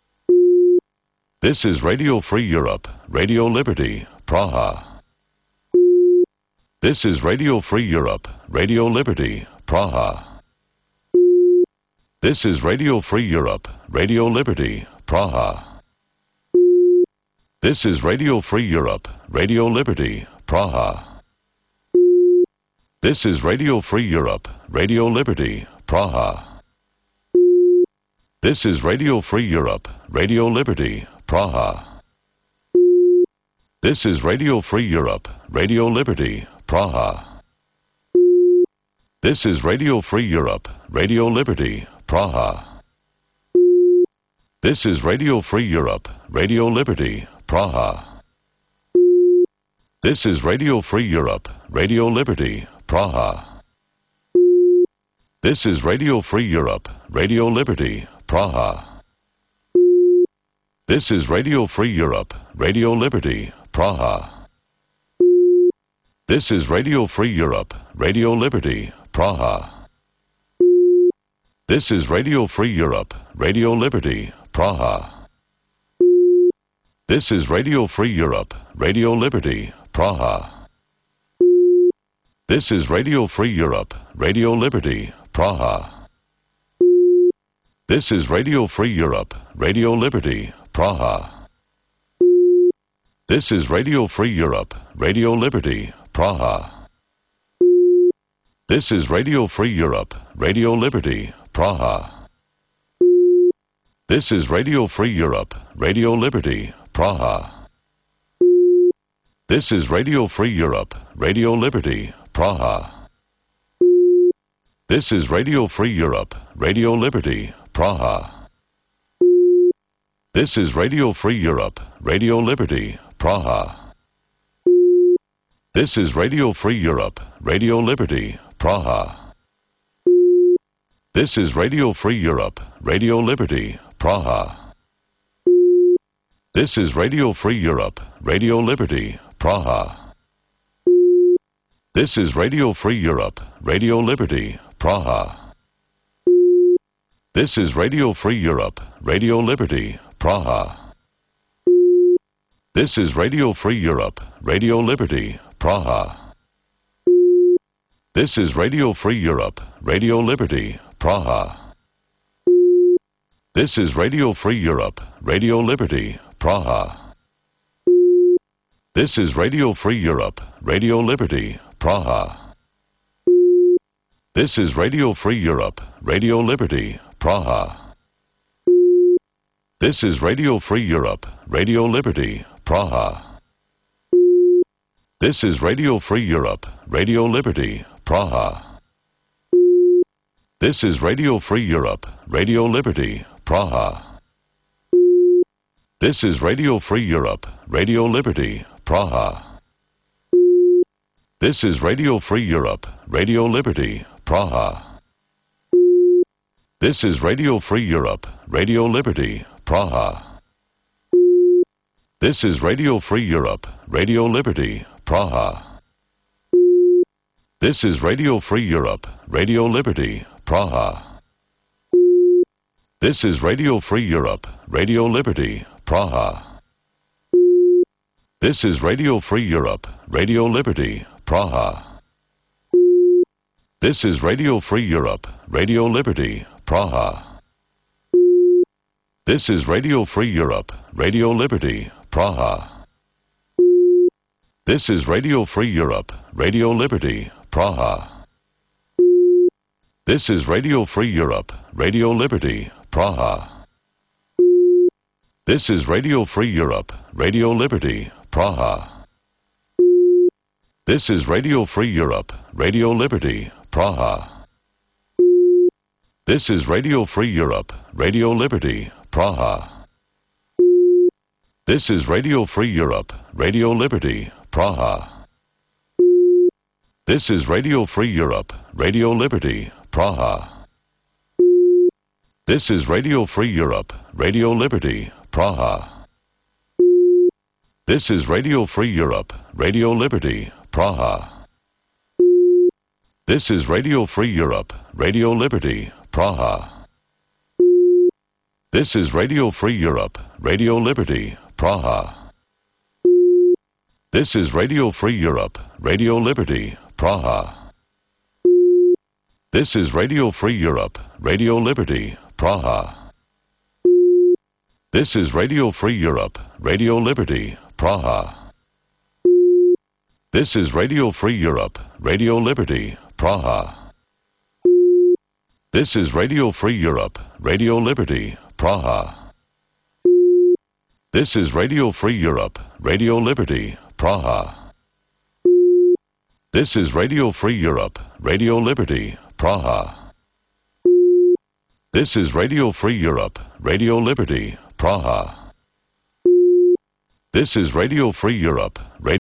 This is Radio Free Europe, Radio Liberty, Praha. This is Radio Free Europe, Radio Liberty, Praha. This is Radio Free Europe, Radio Liberty, Praha. This is Radio Free Europe, Radio Liberty, Praha. This is Radio Free Europe, Radio Liberty, Praha. This is Radio Free Europe, Radio Liberty, Praha. This is Radio Free Europe, Radio Liberty, Praha. This is Radio Free Europe, Radio Liberty, Praha. This is Radio Free Europe, Radio Liberty, Praha. This is Radio Free Europe, Radio Liberty, Praha. This is Radio Free Europe, Radio Liberty, Praha. This is Radio Free Europe, Radio Liberty, Praha. This is Radio Free Europe, Radio Liberty, Praha. This is Radio Free Europe, Radio Liberty, Praha. This is Radio Free Europe, Radio Liberty, Praha. This is Radio Free Europe, Radio Liberty, Praha. This is Radio Free Europe, Radio Liberty, Praha. This is Radio Free Europe, Radio Liberty, Praha. This is Radio Free Europe, Radio Liberty, Praha. This is Radio Free Europe, Radio Liberty, Praha. This is Radio Free Europe, Radio Liberty, Praha. This is Radio Free Europe, Radio Liberty, Praha. This is Radio Free Europe, Radio Liberty, Praha. This is Radio Free Europe, Radio Liberty, Praha. This is Radio Free Europe, Radio Liberty, Praha. This is Radio Free Europe, Radio Liberty, Praha. This is Radio Free Europe, Radio Liberty, Praha. This is Radio Free Europe, Radio Liberty, Praha. This is Radio Free Europe, Radio Liberty, Praha. This is Radio Free Europe, Radio Liberty, Praha. This is Radio Free Europe, Radio Liberty, Praha. This is Radio Free Europe, Radio Liberty, Praha. This is Radio Free Europe, Radio Liberty, Praha. This is Radio Free Europe, Radio Liberty, Praha. This is Radio Free Europe, Radio Liberty, Praha. This is Radio Free Europe, Radio Liberty, Praha. This is Radio Free Europe, Radio Liberty, Praha. This is Radio Free Europe, Radio Liberty, Praha. This is Radio Free Europe, Radio Liberty, Praha. This is Radio Free Europe, Radio Liberty, Praha. This is Radio Free Europe, Radio Liberty, Praha. This is Radio Free Europe, Radio Liberty, Praha. This is Radio Free Europe, Radio Liberty, Praha. This is Radio Free Europe, Radio Liberty, Praha. This is Radio Free Europe, Radio Liberty, Praha. This is Radio Free Europe, Radio Liberty, Praha. This is Radio Free Europe, Radio Liberty, Praha. This is Radio Free Europe, Radio Liberty, Praha. This is Radio Free Europe, Radio Liberty, Praha. This is Radio Free Europe, Radio Liberty, Praha. This is Radio Free Europe, Radio Liberty, Praha. This is Radio Free Europe, Radio Liberty, Praha. This is Radio Free Europe, Radio Liberty, Praha. This is Radio Free Europe, Radio Liberty, Praha. This is Radio Free Europe, Radio Liberty, Praha. This is Radio Free Europe, Radio Liberty, Praha. This is Radio Free Europe, Radio Liberty, Praha. This is Radio Free Europe, Radio Liberty, Praha. This is Radio Free Europe, Radio Liberty, Praha. This is Radio Free Europe, Radio Liberty, Praha. This is Radio Free Europe, Radio Liberty, Praha. This is Radio Free Europe, Radio Liberty, Praha. This is Radio Free Europe, Radio Liberty, Praha. This is Radio Free Europe, Radio Liberty, Praha. This is Radio Free Europe, Radio